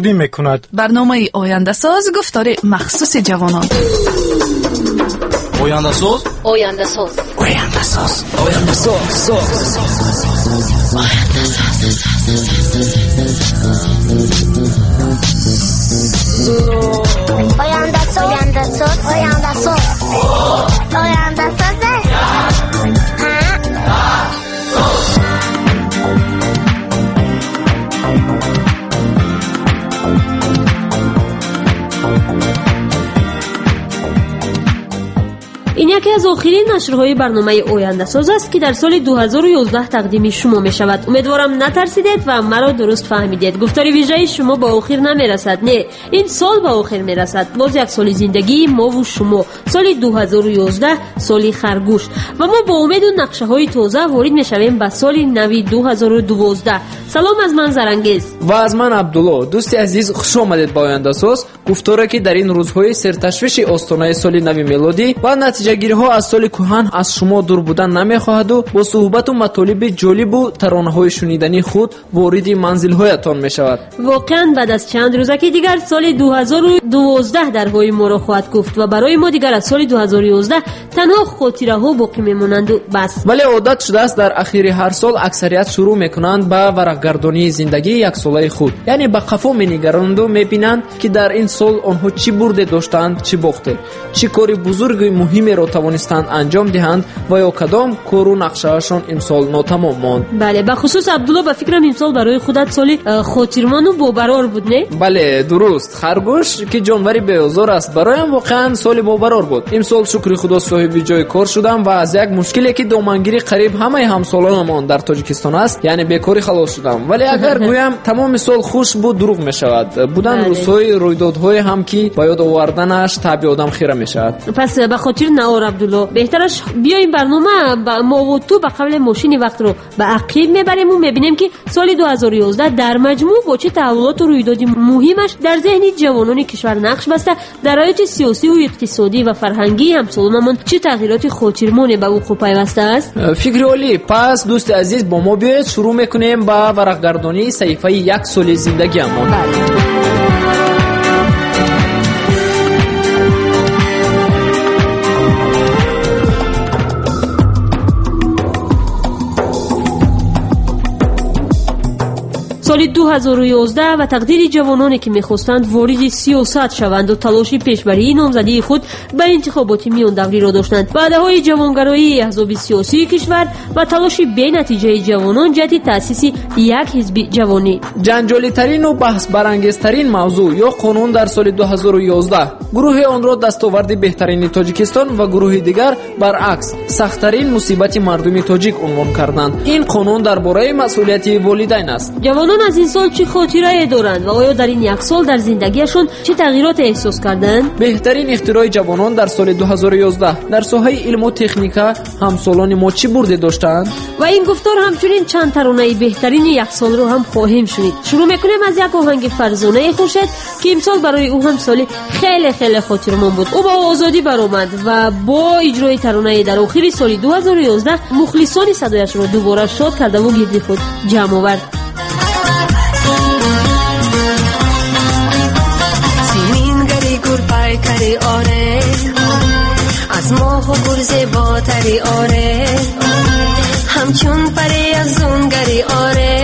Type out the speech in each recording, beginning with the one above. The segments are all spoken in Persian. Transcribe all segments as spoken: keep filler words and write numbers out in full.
تقدیم میکند. برنامه آینده ساز گفتار مخصوص جوانان. آینده ساز آینده ساز آینده ساز آینده ساز آینده ساز آینده ساز آینده ساز آینده ساز این یکی از آخرین نشرهای برنامه آینده ساز است که در سال دو هزار و یازده تقدیم شما می شود. امیدوارم نترسیدید و مرا درست فهمیدید. گفتار ویژه شما با آخر نمی رسد. نه، این سال با آخر می رسد. باز یک سال زندگی ما و شما، سال دو هزار و یازده، سال خرگوش، و ما با امید و نقشه های تازه وارد می شویم به سال نو دو هزار و دوازده. سلام از من زرانگیز و از من عبدالله. دوستی عزیز، خوش آمدید با آینده ساز، گفتاری که در این روزهای سرتشویش آستانه سال نو میلادی و نتیجه گیری ها از سال کهن از شما دور بودن نمیخواهد و با صحبت و مطالب جالب و ترانه های شنیدنی خود وارد منزل هایتان می شود. واقعا بعد از چند روزه که دیگر سال دو هزار و دوازده درهای ما را خواهد گفت و برای ما دیگر از سال دو هزار و یازده تنها خاطره ها باقی میمونند و بس. ولی عادت شده است در اخیر هر سال اکثریت شروع میکنند به ورقگردانی زندگی یک ساله خود، یعنی به قفا مینگرند و میبینند که در این سال آنها چی برده داشتند، چی باخته، چی کاری بزرگ و مهمی را توانستند انجام دهند و یا کدام کار و نقشه‌شان امسال ناتمام ماند. بله، به خصوص عبدالله به فکرم امسال برای خودت سال خاطرمان و باقرار بود، نه؟ بله درست. خرگوش که جانوری بی‌آزار است برایم واقعا سال باقرار بود. امسال شکر خدا صاحب جای کار شدم و از یک مشکلی که دامنگیری قریب همه همسالانمان در تاجیکستان است، یعنی بیکاری خلاص شدم. ولی اگر گویم تمام سال خوش بود دروغ میشود. بودن روزهای رویدادهای هم که با یاد آوردنش طبع آدم خیره میشود. پس به خاطر نهار عبدالله بهترش بیایم برنامه ما و تو به قبل ماشین وقت رو به عقب میبریم و میبینیم که سال دو هزار و یازده در مجموع با چه تحولات و رویدادی مهمش در ذهن جوانان کشور نقش بسته، در حیات سیاسی و اقتصادی و فرهنگی همسالانمان چه تغییرات خاطرمان به وقوع پیوسته است. فکر عالی. پس دوست عزیز با ما بیاید شروع میکنیم با ورقگردانی صحیفه یک سال زندگیمان. سال دو هزار و یازده و تقدیر جوانانی که می‌خواستند وارد سیاست شوند و تلاش پیشبری نامزدی خود به انتخابات میان دوری را داشتند. وعده‌های جوانگرایی احزاب سیاسی کشور و تلاش بی نتیجه جوانان جهت تأسیس یک حزب جوانی. جنجالی ترین و بحث برانگیزترین موضوع یا قانون در سال دو هزار و یازده، گروه آن را دستاورد بهترین تاجیکستان و گروه دیگر برعکس سخت‌ترین مصیبت مردم تاجیک عنوان کردند. این قانون درباره مسئولیت والدین است. جوانان از این سال چه خاطره دارند و آیا در این یک سال در زندگیشون چه تغییرات احساس کردند؟ بهترین اختراع جوانان در سال دو هزار و یازده در ساحه علم و تکنیک همسالان ما چی برده داشتند؟ و این گفتار همچنین چند ترانه بهترین یک سال رو هم خواهیم شنید. شروع میکنیم از یک آهنگ فرزانه خورشید که امسال برای او هم سال خیلی خیلی خاطرمان بود. او با آزادی برآمد و با اجرای ترانه در آخر سال دو هزار و یازده مخلصان صدایش را دوباره شاد کرده و گرد خود جمع آورد. کری آره از ماه و گل زیباتری آره همچون پری افزونگری آره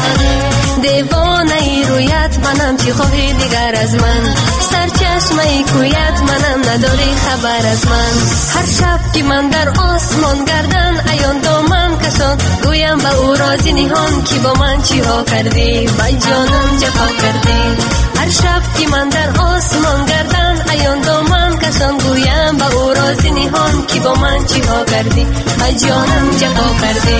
دیوانه رویت منم چی خواهی دیگر از من سرچشمه کویت منم نداری خبر از من هر شب که من در آسمان گردن ایان دامن کشان گویم با او رازی نهان که با من چی ها کردی با جانم جفا کردی هر شب که من در آسمان گردن ایان دامن کشان گویم با او رازی نهان که با من چی ها کردی با جانم جفا کردی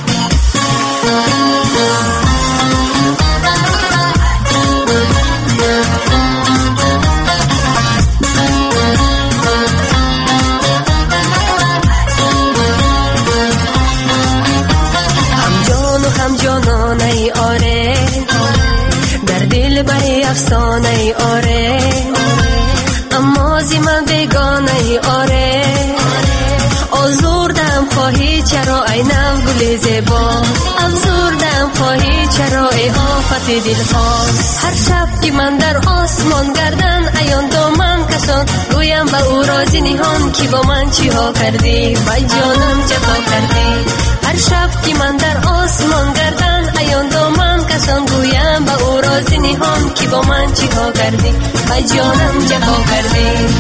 ای آره در دل بری افسانه ای آره اما زی من بگانه ای آره آزردم خواهی خواهی چرا ای نو گل زیبا، افسردم خواهی چرا ای آفت دلها. هر شب که من در آسمان گردن ایان دامن کشان، گویم به او رازی نهان که با من چی ها کردی، با جانم جفا کردی. هر شب که من در آسمان گردن ایان دامن کشان، گویم به او رازی نهان که با من چی ها کردی، با جانم جفا کردی.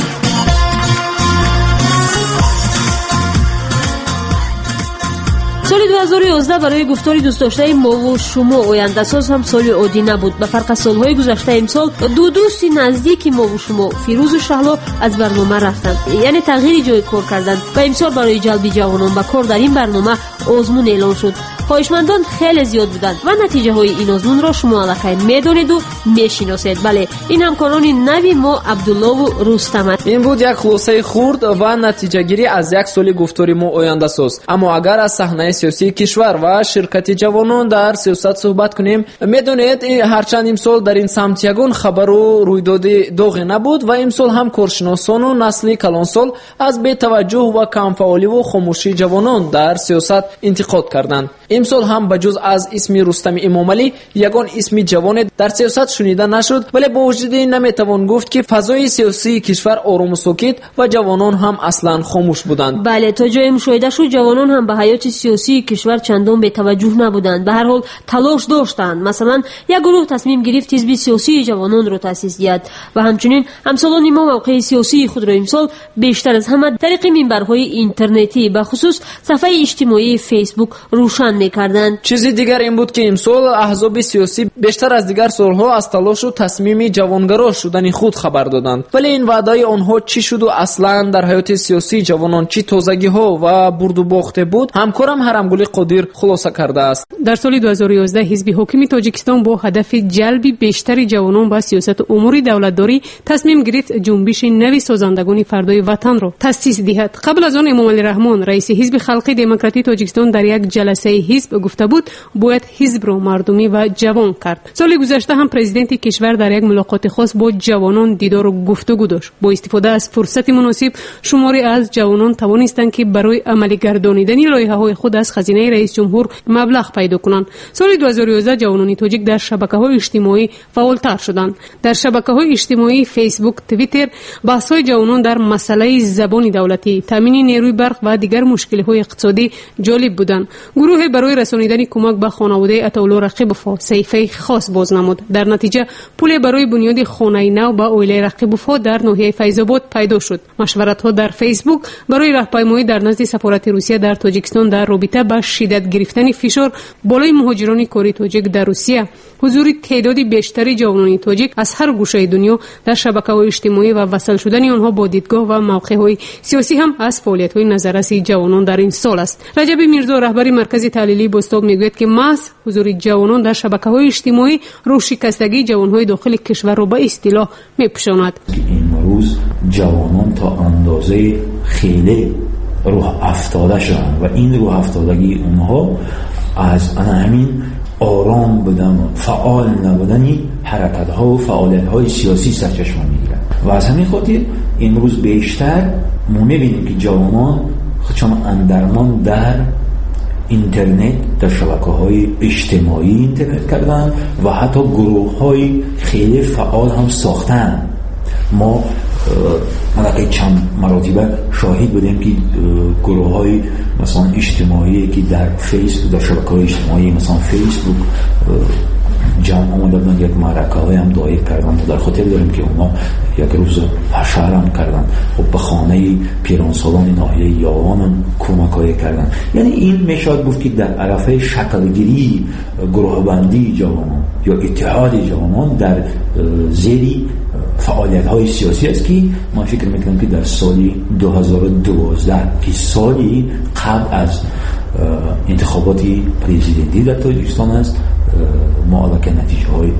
سال دو هزار و یازده برای گفتار دوست داشته ما و شما آینده ساز هم سال عادی نبود. به فرق از سالهای گذشته امسال دو دوست نزدیک ما و شما، فیروز و شهلا، از برنامه رفتند، یعنی تغییر جای کار کردند و امسال برای جلب جوانان به کار در این برنامه آزمون اعلان شد. خواهشمندان خیلی زیاد بودند و نتیجه های این آزمون را شما الکی میدانید و میشناسید. بله، این همکاران نوی ما عبدالله و رستم. این بود یک خلاصه خرد و نتیجه گیری از یک سال گفتاری ما آینده ساز. اما اگر از صحنه سیاسی کشور و شرکت جوانان در سیاست صحبت کنیم، میدونید هرچند امسال در این سمت یگان خبر و رویداد داغی نبود و امسال هم کارشناسان و نسل کلانسال از بی‌توجه و کمفعالی و خاموشی جوانان در سیاست انتقاد کردند. امسال هم بجز از اسم رستم امامعلی یگان اسم جوان در سیاست شنیده نشد، ولی با وجود این نمیتوان گفت که فضای سیاسی کشور آرام و ساکت و جوانان هم اصلا خاموش بودند. بله، تا جای مشاهده شد جوانان هم به حیات سیاسی کشور چندان به توجه نبودند. به هر حال تلاش داشتند. مثلا یک گروه تصمیم گرفت حزب سیاسی جوانان را تأسیس دهد و همچنین همسالان ما موقع سیاسی خود را امسال بیشتر از همه طریق منبرهای اینترنتی به خصوص صفحه اجتماعی فیسبوک روشن می‌کردند. چیزی دیگر این بود که امسال احزاب سیاسی بیشتر از دیگر سالها از تلاش و تصمیم جوانگرا شدن خود خبر دادند، ولی این وعده آنها چی شد و اصلا در حیات سیاسی جوانان چی تازگی‌ها و برد و باخته بود، همکارم هرمگل قادر خلاصه کرده است. در سال دو هزار و یازده حزب حاکم تاجیکستان با هدف جلب بیشتر جوانان به سیاست امور دولتداری تصمیم گرفت جنبش نوی سازندگان فردای وطن را تأسیس دهد. قبل از آن امامعلی رحمان رئیس حزب خلقی دموکراتی تاجیکستان در یک جلسه حزب گفته بود باید حزب را مردمی و جوان کرد. سال گذشته هم پرزیدنت کشور در یک ملاقات خاص با جوانان دیدار و گفتگو داشت. با استفاده از فرصت مناسب شماری از جوانان توانستند که برای عملی گردانیدن لایحه‌های خود از خزینه رئیس جمهور مبلغ پیدا کنند. سال دو هزار و یازده جوانان تاجیک در شبکه‌های اجتماعی فعالتر شدند. در شبکه‌های اجتماعی فیسبوک، توییتر بحث‌های جوانان در مسئله زبان دولتی، تامین نیروی برق و دیگر مشکل‌های اقتصادی جالب بودند. گروه برای رسانیدن کمک به خانواده عطاالله رقیب‌وفا صحیفه خاص باز نمود. در نتیجه پول برای بنیاد خانه نو به اویله رقیب‌وفا در ناحیه فیض‌آباد پیدا شد. مشورت‌ها در فیسبوک برای راهپیمایی در نزد سفارت روسیه در تاجیکستان در رابطه با شدت گرفتن فشار بالای مهاجران کاری تاجیک در روسیه، حضور تعدادی بیشتری جوانان تاجیک از هر گوشه دنیا در شبکه‌های اجتماعی و وصل شدن آنها با دیدگاه و موقع‌های سیاسی هم از فعالیت‌های نظررسی جوانان در این سال است. رجب میرزا رهبر مرکز تحلیلی بوستاب میگوید که محض حضور جوانان در شبکه‌های اجتماعی رو شکستگی جوان‌های داخل کشور را به اصطلاح می‌پوشاند. امروز جوانان تا اندازه خیلی روح افتاده شدن و این روح افتادگی اونها از همین آرام بودن، فعال نبودنی حرکت‌ها و فعالیت‌های سیاسی سرچشمه می‌گیرد و از همین خاطر امروز بیشتر ما می‌بینیم که جوانان چون اندرمان در اینترنت، در شبکه‌های اجتماعی اینترنت کردن و حتی گروه‌های خیلی فعال هم ساختن. ما البته چند مراتب شاهد بودیم که گروه‌های مثلا اجتماعی که در فیسبوک، در شبکه‌های اجتماعی مثلا فیسبوک جمع آمدن یک معرکه‌های هم دایر کردن. در خاطر داریم که اونا یک روز حشر هم کردن، خب به خانه پیرانسالان ناحیه یاوان هم کمک‌های کردن. یعنی این میشد گفت که در عرصه شکلگیری گروه بندی جوانان یا اتحاد جوانان در زیر فعالیت‌های سیاسی است که ما فکر می‌کنم که در سال دو هزار و دوازده که سالی قبل از انتخابات پرزیدنتی در تاجیکستان است، ما البته نتیجه‌های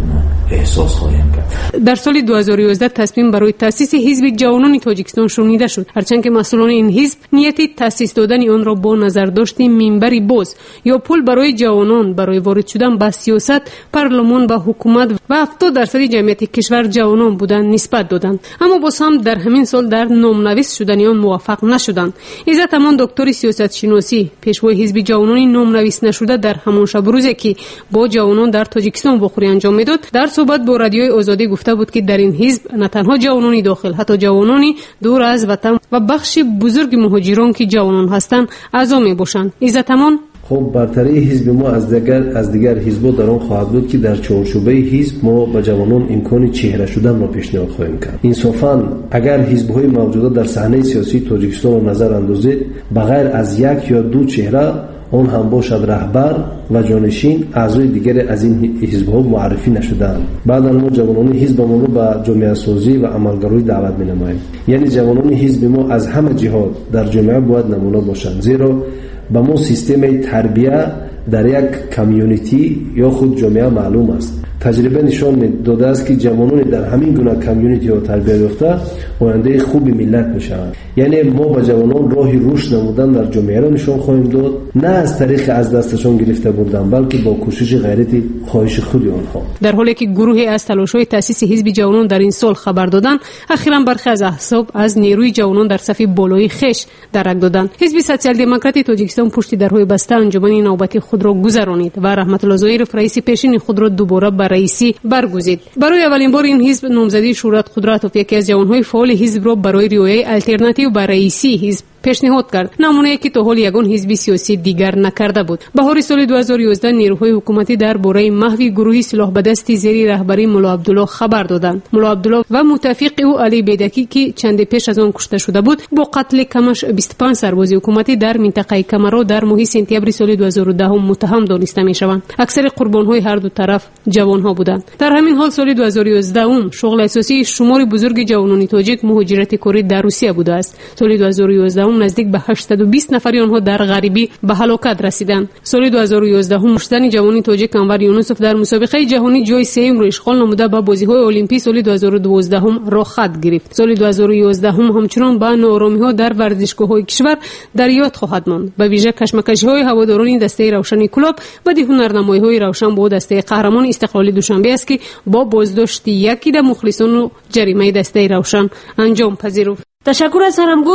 احساس خواهیم کرد. در سال دو هزار و یازده تصمیم برای تأسیس حزب جوانان تاجیکستان شنیده شد، هرچند که مسئولان این حزب نیت تأسیس دادن آن را با نظر داشت منبری باز یا پول برای جوانان برای وارد شدن به سیاست، پارلمان و حکومت و هفتاد درصد جمعیت کشور جوانان بودند نسبت دادند. اما باز هم در همین سال در نامنویس شدن آن موفق نشدند. عزت امان دکتر سیاست شناسی پیشوای حزب جوانان نامنویس نشده در همان شب روزی که با جوانان در تاجیکستان واخوری انجام میداد، در صحبت با رادیوی آزادی گفته بود که در این حزب نه تنها جوانان داخل، حتی جوانان دور از وطن و بخش بزرگ مهاجران که جوانان هستند اعضا میباشند. عزت امان خب برتری حزب ما از دیگر از دیگر حزب در آن خواهد بود که در چارچوبه حزب ما به جوانان امکان چهره شدن را پیشنهاد خواهیم کرد. انصافا اگر حزب‌های موجوده در صحنه سیاسی تاجیکستان را نظر اندازید، بغیر از یک یا دو چهره آن هم باشد رهبر و جانشین، اعضای دیگر از این حزب‌ها معرفی نشدند. بعد ما جوانان حزب ما به جامعه سازی و عملگرایی دعوت می‌نماییم. یعنی جوانان حزب ما از همه جهات در جامعه باید نمونه باشند، زیرا به ما سیستم تربیه در یک کمیونیتی یا خود جامعه معلوم است. تجربه نشان داده است که جوانان در همین گونه کمیونیتی ها تربیت یافته آینده خوبی ملت میشوند. یعنی ما به جوانان راه رشد نمودن در جامعه را نشان خواهیم داد، نه از طریق از دستشان گرفته بردن، بلکه با کوشش غیرت خواهش خود آنها. در حالی که گروهی از تلاش‌های تأسیس حزب جوانان در این سال خبر دادند، اخیراً برخی از احزاب از نیروی جوانان در صف بالای خش درک دادند. حزب سوسیال دموکراتی تاجیکستان پشت درهای بسته انجمن نوبتی خود را گذرانید و رحمت الله ظاهرов رئیس پیشین خود را دوباره به رئیسی برگزید. برای اولین بار این حزب نامزدی شورت قدرتوف، یکی از جوانهای فعال حزب را برای ریایه الटरनेटिव به رئیسی حزب پیشنهاد کرد، نمونه که تا حال یگان حزب سیاسی دیگر نکرده بود. بهار سال دو هزار و یازده نیروهای حکومتی در باره محو گروهی سلاح به دست زیر رهبری ملا عبدالله خبر دادند. ملا عبدالله و متفق او علی بیدکی که چند پیش از آن کشته شده بود، با قتل کمش بیست و پنج سرباز حکومتی در منطقه کمرا در ماه سپتامبر سال دو هزار و ده متهم دانسته میشوند. اکثر قربان‌های هر دو طرف جوان‌ها بودند. در همین حال سال دو هزار و یازده ام شغل اساسی شمار بزرگ جوانان تاجیک مهاجرت کاری در روسیه بوده است. سال دو هزار و یازده نزدیک به هشتصد و بیست نفر آنها در غریبی به هلاکت رسیدند. سال دو هزار و یازده هم مشتن جوانی تاجیک انور یونسوف در مسابقه جهانی جای سوم را اشغال نموده به بازی‌های المپیک سال دو هزار و دوازده هم راه خط گرفت. سال دو هزار و یازده هم همچنان با ناآرامی‌ها در ورزشگاه‌های کشور در یاد خواهد ماند. به ویژه کشمکش‌های هواداران دسته روشن کلوب و دی هنرنمایی‌های روشن با دسته قهرمان استقلالی دوشنبه است که با بازداشت یکی در مخلصان و جریمه دسته روشن انجام پذیرفت. تشکر از هرمگو.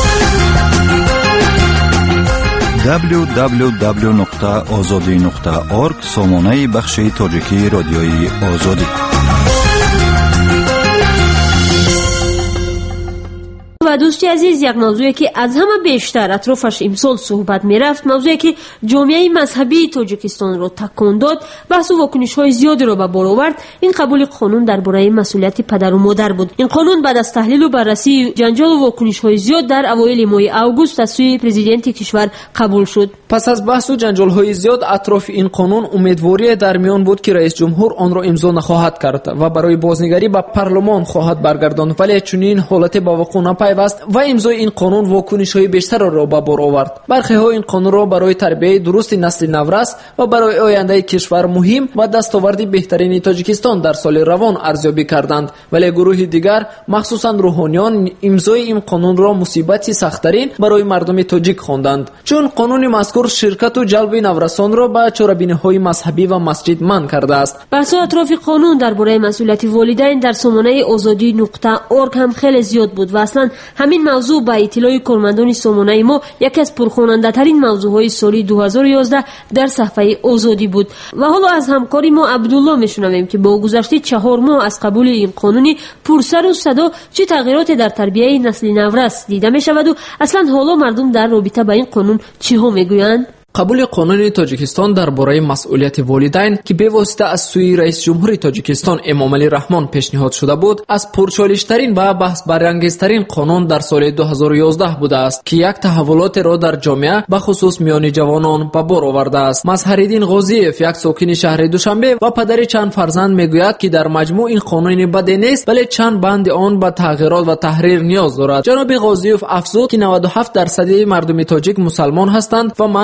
دبلیو دبلیو دبلیو نقطه آزادی نقطه اورگ سامانه بخش تاجیکی رادیوی آزادی. و دوستی عزیز، یک موضوعی که از همه بیشتر اطرافش امسال صحبت می رفت، موضوعی که جامعه مذهبی تاجیکستان را تکان داد، بحث و واکنش های زیادی را به بار آورد، این قبول قانون درباره مسئولیت پدر و مادر بود. این قانون بعد از تحلیل و بررسی جنجال و واکنش های زیاد در اوایل ماه اوگوست از سوی پرزیدنت کشور قبول شد. پس از بحث و جنجال های زیاد اطراف این قانون، امیدواری در میان بود که رئیس جمهور آن را امضا نخواهد کرد و برای بازنگری به پارلمان خواهد برگرداند، ولی چنین حالت با وقوع نپیوست و امضای این قانون واکنش‌های بیشتر را به بار آورد. برخی‌ها این قانون را برای تربیت درست نسل نورست و برای آینده کشور مهم و دستاورد بهترین تاجیکستان در سال روان ارزیابی کردند، ولی گروه دیگر مخصوصاً روحانیان امضای این قانون را مصیبتی سخت‌ترین برای مردم تاجیک خواندند، چون قانون مذکور شرکت و جلب نورسان را به چاره‌بینی‌های مذهبی و مسجد منع کرده است. بحث اطراف قانون درباره مسئولیت والدین در سامانه آزادی نقطه اورگ هم خیلی زیاد بود و اصلاً همین موضوع با اطلاع کارمندان سامانه ما یکی از پرخواننده ترین موضوعهای سال دو هزار و یازده در صفحه آزادی بود. و حالا از همکاری ما عبدالله میشنویم که با گذشته چهار ماه از قبول این قانونی پرسر و صدا چه تغییراتی در تربیت نسل نورس دیده می شود و اصلا حالا مردم در رابطه با این قانون چی ها میگویند؟ قبول قانون تاجیکستان درباره مسئولیت والدین که به واسطه از سوی رئیس جمهور تاجیکستان امامعلی رحمان پیشنهاد شده بود، از پرچالش‌ترین و بحث برانگیزترین قانون در سال دو هزار و یازده بوده است که یک تحولات را در جامعه به خصوص میان جوانان به بار آورده است. مظهرالدین غازیف، یک ساکن شهر دوشنبه و پدر چند فرزند، میگوید که در مجموع این قانون بدی نیست، ولی چند بند آن به تغییرات و تحریر نیاز دارد. جناب غازیف افزود که نود و هفت درصد مردم تاجیک مسلمان هستند و معنی حضور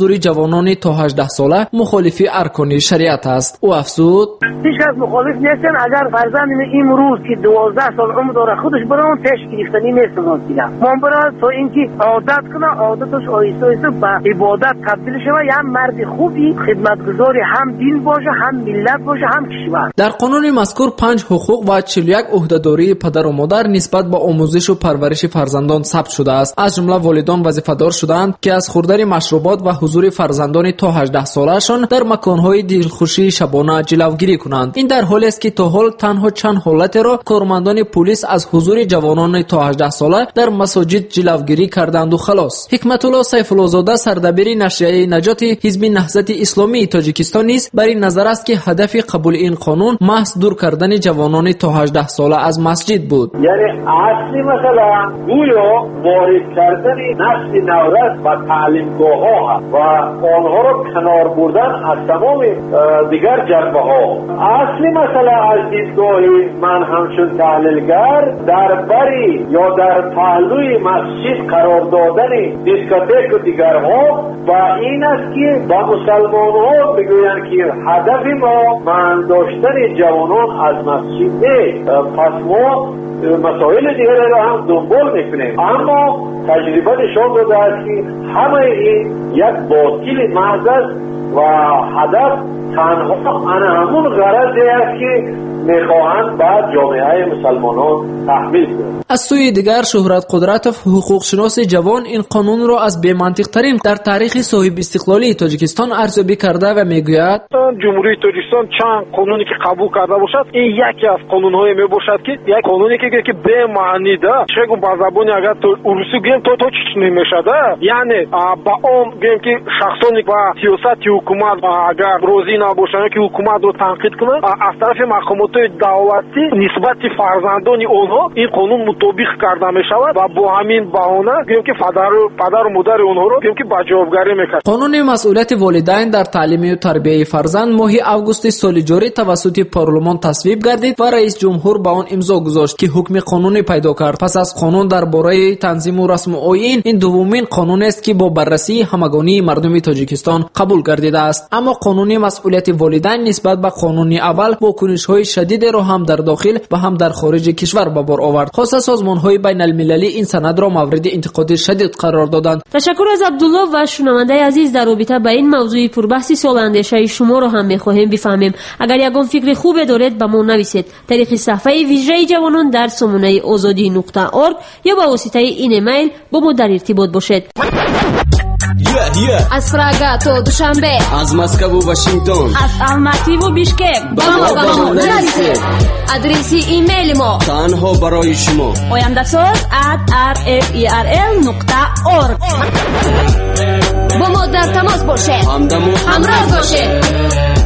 حضور جوانان تا هجده ساله مخالف ارکان شریعت است. او افزود: هیچ کس مخالف نیستن اگر فرزند امروز که دوازده سال عمر داره خودش برام پیش گرفتنی نیست ممکنه من برای تو اینکه عادت کنه عادتش آیسته آیسته به عبادت تبدیل شود یا مرد خوبی خدمتگزاری هم دین باشه هم ملت باشه هم کشور. در قانون مذکور پنج حقوق و چهل و یک عهده‌داری پدر و مادر نسبت به آموزش و پرورش فرزندان ثبت شده است. از جمله والدان وظیفه‌دار شدند که از خوردن مشروبات و حضور فرزندان تا هجده ساله‌شان در مکان‌های دلخوشی شبانه جلوگیری کنند. این در حالی است که تا حال تنها چند حالت را کارمندان پلیس از حضور جوانان تا هجده ساله در مساجد جلوگیری کردند و خلاص. حکمت الله سیف الله زاده سردبیر نشریه نجات حزب نهضت اسلامی تاجیکستان نیز بر این نظر است که هدف قبول این قانون محض دور کردن جوانان تا هجده ساله از مسجد بود. یعنی اصلی مثلا گویا وارد کردن نسل نورس و تعلیمگاه‌ها و آنها را کنار بردن از تمام دیگر جنبه ها. اصلی مثلا از دیدگاه من همچون تحلیلگر در بری یا در پهلوی مسجد قرار دادن دیسکوتک و دیگرها و این است که با مسلمان ها بگویند که هدف ما من داشتن جوانان از مسجد نیست، پس ما مسائل دیگر را هم دنبال میکنیم. اما تجربه نشان داده است که همه این یک باطل محض است و هدف تنها آن همون غرضی است که میخواهند بعد جامعه مسلمانان تحمیل کنند. از سوی دیگر شهرت قدرت حقوق شناس جوان این قانون را از بی‌منطق ترین در تاریخ صاحب استقلالی تاجیکستان ارزیابی کرده و میگوید جمهوری تاجیکستان چند قانونی که قبول کرده باشد این یکی از قانون‌های میباشد که یک قانونی که که به معنی ده چگو با زبانی اگر تو روسی گیم تو تو چی نمیشده یعنی با اون گیم که شخصانی و سیاست حکومت اگر روزی نباشند که حکومت رو تنقید کنند از طرف محکمات دولتی نسبت فرزندان اونها این قانون مطابق کرده می شود و با همین بهانه گیم که پدر و پدر و مادر اونها رو گیم که با جوابگری میکنند. قانون مسئولیت والدین در تعلیم و تربیت فرزند ماه آگوست سال جاری توسط پارلمان تصویب گردید و رئیس جمهور با آن امضا گذاشت که حکم قانونی پیدا کرد. پس از قانون درباره تنظیم و رسم آیین این دومین قانون است که با بررسی همگانی مردم تاجیکستان قبول گردیده است. اما قانون مسئولیت والدین نسبت به قانون اول واکنش‌های شدید را هم در داخل و هم در خارج کشور به بار آورد. خاصه سازمان‌های بین‌المللی این سند را مورد انتقاد شدید قرار دادند. تشکر از عبدالله و شنونده عزیز. در رابطه با این موضوع پربحث سالاندیشه شما را هم می‌خواهیم بفهمیم. اگر یگان فکر خوب دارید به ما نویسید. طریق صفحه ویژه جوانان در سامانه آزادی نقطه اورگ یا با واسطه این ایمیل با ما در ارتباط باشید. Yeah, yeah. از پراگا تا دوشنبه، از مسکو و واشنگتن، از الماتی و بیشکک با ما با ما نویسید. آدرس ایمیل ما تنها برای شما oyandasaz at r f e r l نقطه org. با ما در تماس باشید، همراه باشید.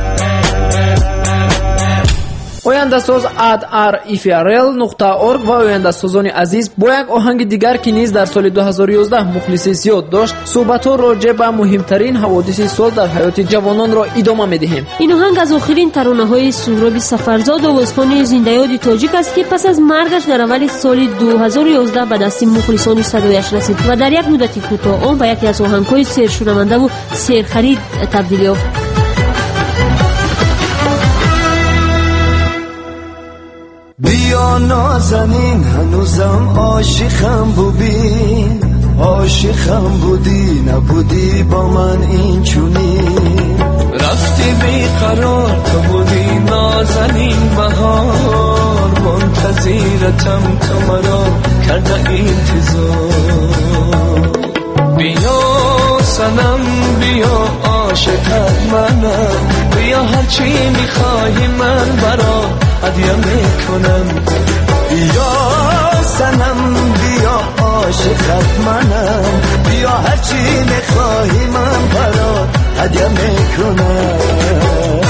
oyandasaz at r f e r l نقطه org و oyandasazon عزیز با یک آهنگ دیگر که نیز در سال دو هزار و یازده مخلصی زیاد داشت صحبت‌ها راجع به مهمترین حوادث سال در حیات جوانان را ادامه می‌دهیم. این آهنگ از آخرین ترانه‌های سهراب سفرزاد آوازخوان زنده‌یاد تاجیک است که پس از مرگش در اول سال دو هزار و یازده به دست مخلصان صدایش رسید و در یک مدت کوتاه آن به یکی از آهنگ‌های سرشنونده و سرخرید تبدیل یافت. بیا نازنین هنوزم عاشقم ببین، عاشقم بودی نبودی با من این چونین، رفتی بیقرار تو بودی نازنین بهار، منتظرتم تو مرا کرده انتظار. بیا سنم بیا عاشقت منم، بیا هرچی میخوای من برا هدیه میکنم. بیا سنم بیا عاشقت منم، بیا هرچی میخوای من برا هدیه میکنم.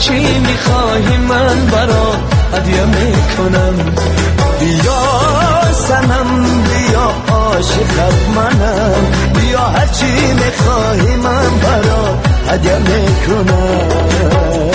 هرچی میخواهی من برات هدیه میکنم. بیا سنم بیا عاشقت منم، بیا هرچی میخواهی من برات هدیه میکنم.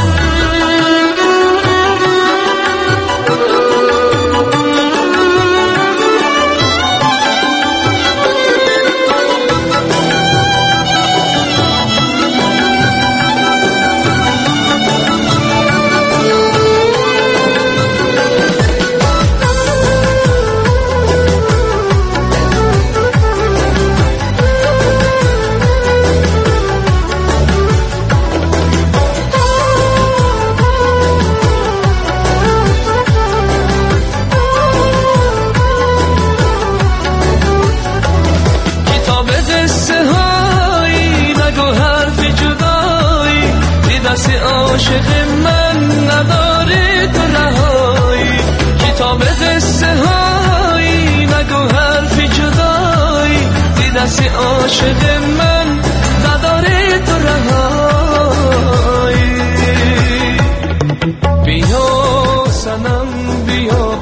عاشق من نداره تو رهایی، کتاب قصه هایی نگو حرفی جدایی، دی دست عاشق من نداره تو رهایی. بیا سنم بیا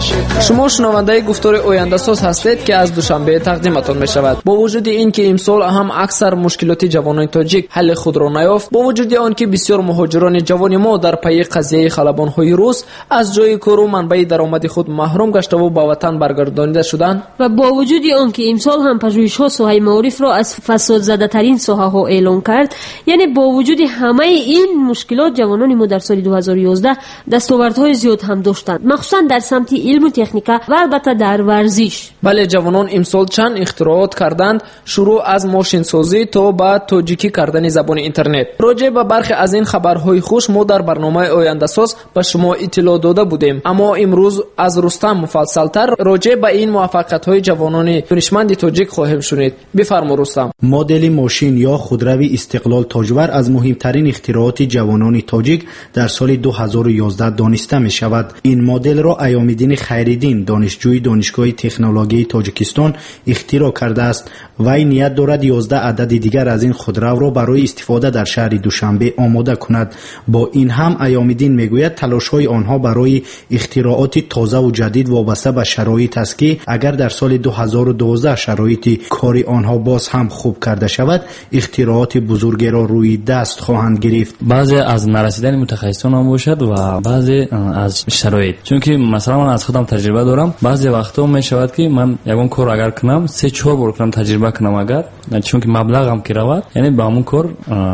شما شنونده گفتار آینده ساز هستید که از دوشنبه تقدیمتان می شود. با وجود این که امسال هم اکثر مشکلات جوانان تاجیک حل خود را نیافت، با وجود آن که بسیار مهاجران جوان ما در پی قضیه خلبان های روز از جای کار و منبع درآمد خود محروم گشته و به وطن برگردانیده شدند، و با وجود آن که امسال هم پژوهش‌ها ساحه معارف را از فساد زده ترین ساحه ها اعلام کرد، یعنی با وجود همه این مشکلات جوانان ما در سال دو هزار و یازده دستاوردهای زیاد هم داشتند، مخصوصا در سمت علم و تکنیک و البته در ورزش. بله، جوانان امسال چند اختراعات کردند، شروع از ماشین سازی تا به تاجیکی کردن زبان اینترنت. راجع به برخی از این خبرهای خوش ما در برنامه آینده ساز به شما اطلاع داده بودیم، اما امروز از رستم مفصل‌تر راجع به این موفقیت‌های جوانان دانشمند تاجیک خواهیم شنید. بفرما رستم. مدل ماشین یا خودروی استقلال تاجور از مهمترین اختراعات جوانان تاجیک در سال دو هزار و یازده دانسته می شود. این مدل را ایام‌الدین خیریدین، دانشجوی دانشگاه تکنولوژی تاجیکستان اختراع کرده است. وی نیت دارد یازده عدد دیگر از این خودرو را برای استفاده در شهر دوشنبه آماده کند. با این هم ایام‌الدین میگوید تلاش‌های آنها برای اختراعات تازه و جدید وابسته به شرایط است که اگر در سال دو هزار و دوازده شرایط کار آنها باز هم خوب کرده شود، اختراعات بزرگی را روی دست خواهند گرفت. بعضی از نرسیدن متخصصان هم باشد و بعضی از شرایط، چون که مثلا من از خودم تجربه دارم، بعضی وقتا می شود که من یگان کار اگر کنم سه چهار بار کنم تجربه کنم، اگر چون که مبلغم که رود یعنی به همون کار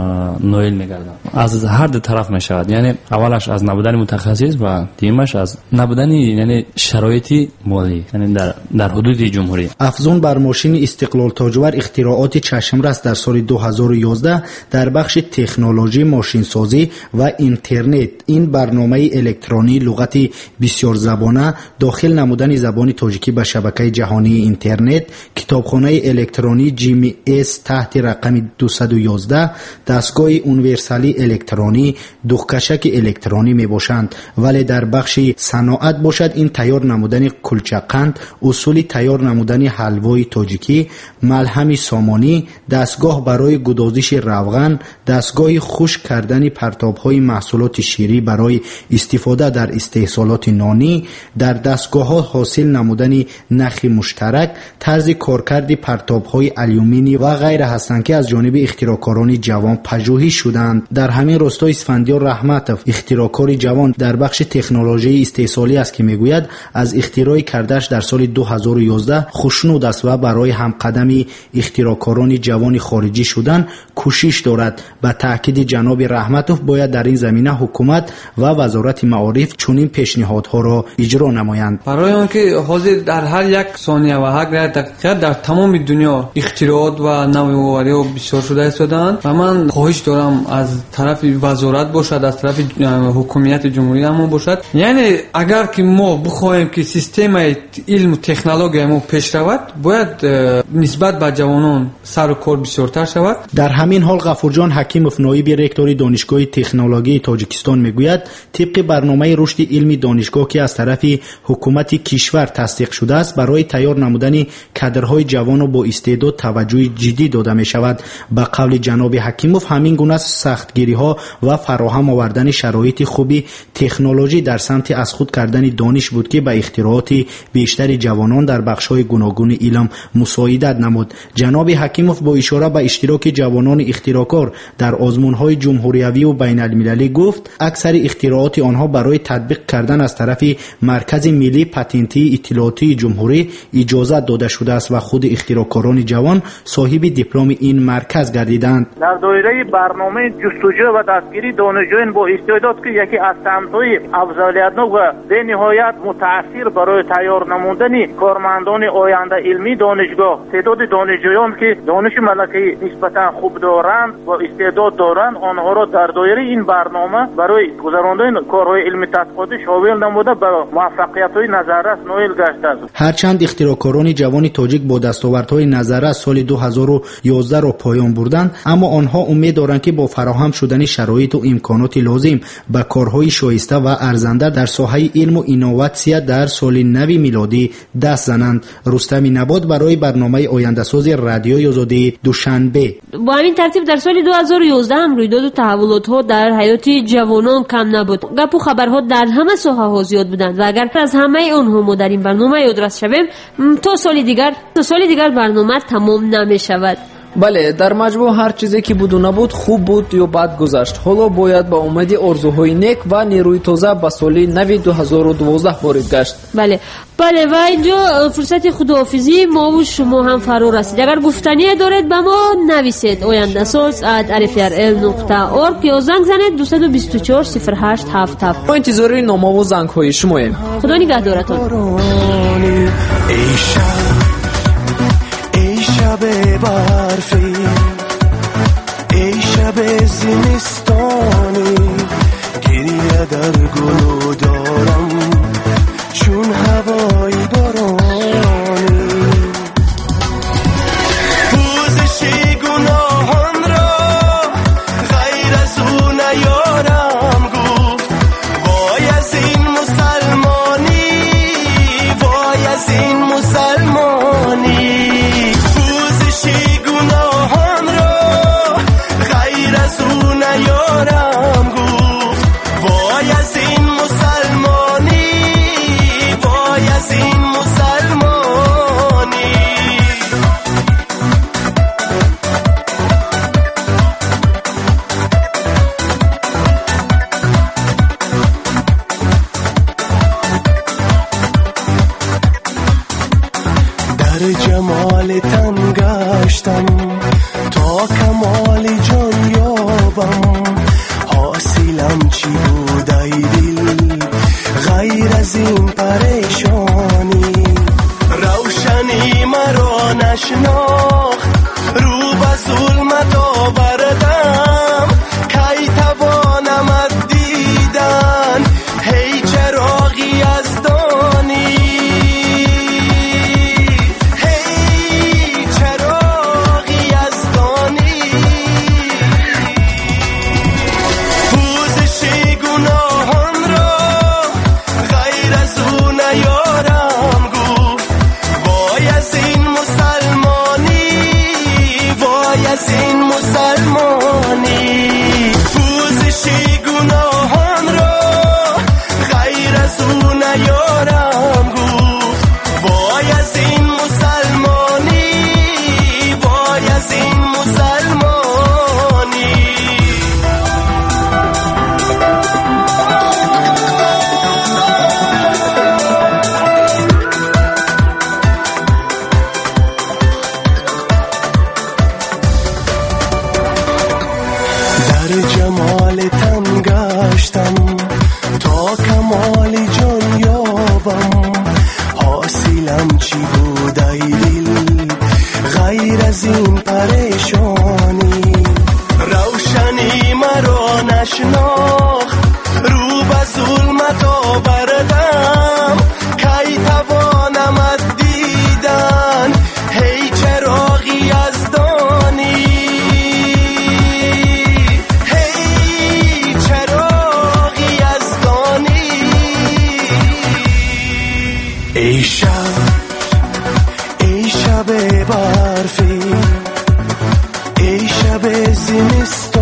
نویل میگردم. از هر دو طرف می شود، یعنی اولش از نبودن متخصص و دیمش از نبودن یعنی شرایطی مالی، یعنی در در حدود جمهوری. افزون بر ماشین استقلال تاجور، اختراعات چشمرس در سال دو هزار و یازده در بخش تکنولوژی، ماشین سازی و اینترنت، این برنامه الکترونی لغت بسیار زبانه داخل نمودن زبان تاجیکی به شبکه جهانی اینترنت، کتابخانه الکترونی جی ام اس تحت رقم دویست و یازده، دستگاه اونیورسالی الکترونی، دخکشک الکترونی می باشند. ولی در بخش صنعت باشد این تیار نمودن کلچه قند، اصول تیار نمودن حلوای تاجیکی، ملحم سامانی، دستگاه برای گدازش روغن، دستگاه خشک کردن پرتاب‌های محصولات شیری برای استفاده در استحصالات نانی، در دستگاه‌ها حاصل نمودن نخ مشترک، طرز کارکرد پرتاب‌های آلومینی و غیره هستند که از جانب اختراعکاران جوان پژوهش شدند. در همین راستا اسفندیار رحمتов، اختراعکار جوان در بخش تکنولوژی استحصالی است که میگوید از اختراع کردش در سال دو هزار و یازده خوشنود است و برای همقدمی اختراعکاران جوان خارجی شدن کوشش دارد. به تاکید جناب رحمتov باید در این زمینه حکومت و وزارت معارف چنین پیشنهادها را اجرا نمایند. برای آنکه حاضر در هر یک ثانیه و هر دقیقه در تمام دنیا اختراعات و نوآوری و بسیار شده استادند و من خواهش دارم از طرف وزارت باشد، از طرف حکومت جمهوری ما باشد، یعنی اگر که ما بخوایم که سیستم علم و تکنولوژی ما پیش رود، باید نسبت به جوانان سر و کار بسیارتر شود. در همین حال غفورجان حکیمov، نایب رکتور دانشگاه تکنولوژی تاجیکستان میگوید طبق برنامه رشد علمی دانشگاه که از طرف حکومت حکومت کشور تصدیق شده است، برای تیار نمودن کادرهای جوان و با استعداد توجه جدی داده می شود. به قول جناب حکیموف همین گونه سختگیری ها و فراهم آوردن شرایط خوبی تکنولوژی در سمت از خود کردن دانش بود که به اختراعات بیشتر جوانان در بخش‌های گوناگون علم مساعدت نمود. جناب حکیموف با اشاره به اشتراک جوانان اختراعکار در آزمون‌های جمهوریوی و بین‌المللی گفت اکثر اختراعات آنها برای تطبیق کردن از طرف مرکز ملی پتنتی اطلاعاتی جمهوری اجازه داده شده است و خود اختراعکاران جوان صاحب دیپلم این مرکز گردیدند. در دایره برنامه جستجو و دستگیری دانشجویان با استعداد که یکی از سمت‌های افضلیت‌ناک و به نهایت متأثر برای تیار نمودن کارمندان آینده علمی دانشگاه، تعداد دانشجویان که دانش ملکی نسبتا خوب دارند و استعداد دارند آنها را در دایره این برنامه برای گذراندن کارهای علمی تحقیقاتی شامل نموده به موفقیت‌های نظررس نائل گشته است. هرچند اختراعکاران جوان تاجیک با دستاوردهای نظررس سال دو هزار و یازده را پایان بردند، اما آنها امید دارند که با فراهم شدن شرایط و امکانات لازم به کارهای شایسته و ارزنده در ساحه علم و اینوواسیون در سال نو میلادی دست زنند. رستم نبات برای برنامه آینده‌ساز رادیوی آزادی دوشنبه. با همین ترتیب در سال دو هزار و یازده هم رویداد و تحولات‌ها در حیات جوانان کم نبود. گپ و خبرها در همه ساحه‌ها زیاد بودند و اگر از همه آنها ما در این برنامه یادرس شویم تا سال دیگر تا سال دیگر برنامه تمام نمی‌شود. بله، در مجموع هر چیزی که بود و نبود خوب بود یا بد گذشت. حالا باید با امید آرزوهای نیک و نیروی تازه به سال نو دو هزار و دوازده وارد گشت. بله بله و اینجا فرصت خداحافظی ما و شما هم فرا رسید. اگر گفتنی دارید به ما نویسید آینده ساز ات ار اف ار ال نقطه اورگ یا زنگ زنید دو دو چهار صفر هشت هفت هفت. ما انتظاری نامه و زنگ های شماییم. خدا نگهدارتان. شب برفی ای شب زمستانی گریه در گلو دارم چون هوای بارانی پوزش گناهان را غیر از او نیارم گفت وای از این مسلمانی وای از این مسلمانی گناهان را غیر از او نیارم گفت وای از این مسلمانی وای از این مسلمانی در جمال تن گشتم تا کمال جان یابم حاصلم چی بود ای دل غیر از این پریشانی روشنی مرا نشناخت رو به ظلمت آوردم کی توانم از دیدن هی چراغی از دانی این مسلمانی پوزشی گناهان را غیر از او نیارم گفت وای از این مسلمانی وای از این مسلمانی جمال تن گشتم تا کمال جان یابم حاصلم چی بود ای دل غیر از این پریشانی روشنی مرا نشناخت رو به ظلمت آوردم کی توانم از دیدن هی چراغی از دانی شب برفی ای شب زمستان